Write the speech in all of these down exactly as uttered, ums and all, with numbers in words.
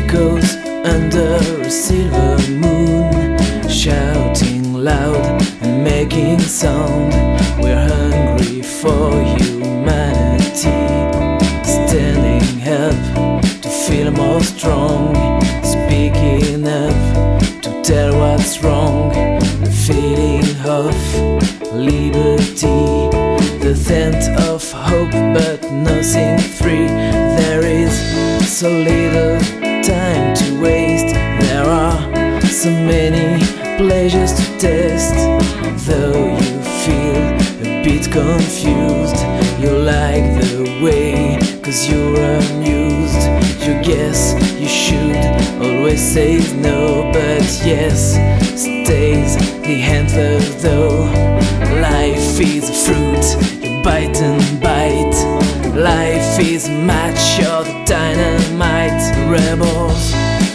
echoes under a silver moon, shouting loud and making sound. We're hungry for humanity, standing up to feel more strong, speaking up to tell what's wrong, the feeling of liberty, the scent of hope but nothing free. There is so little time to waste, there are so many pleasures to test. Though you feel a bit confused, you like the way, cause you're amused. You guess you should always say no, but yes stays the answer though. Life is a fruit, you bite and bite. Life is a match, you're the dynamite. Rebels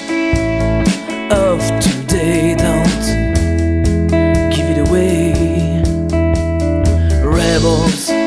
of today, don't give it away. Rebels